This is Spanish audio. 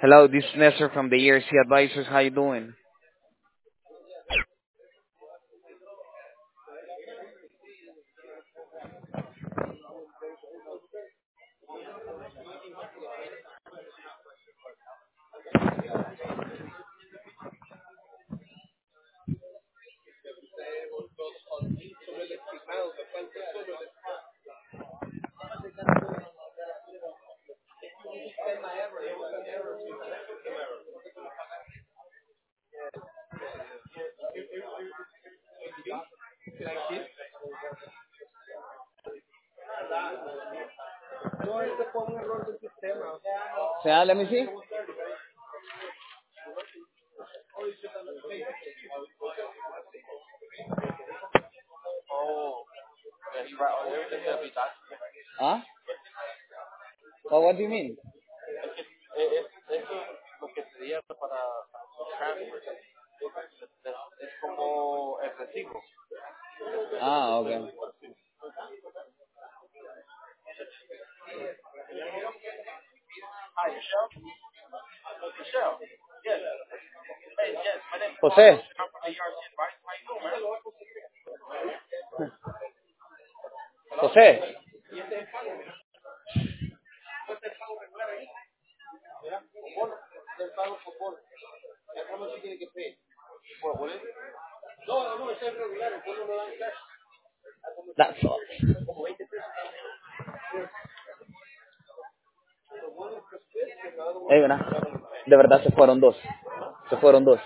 Hello, this is Nestor from the ERC Advisors. How you doing? Let me see. Huh? Well, what do you mean? Ah, okay. José, José. That's all. Mira, de verdad se fueron dos. Se fueron dos.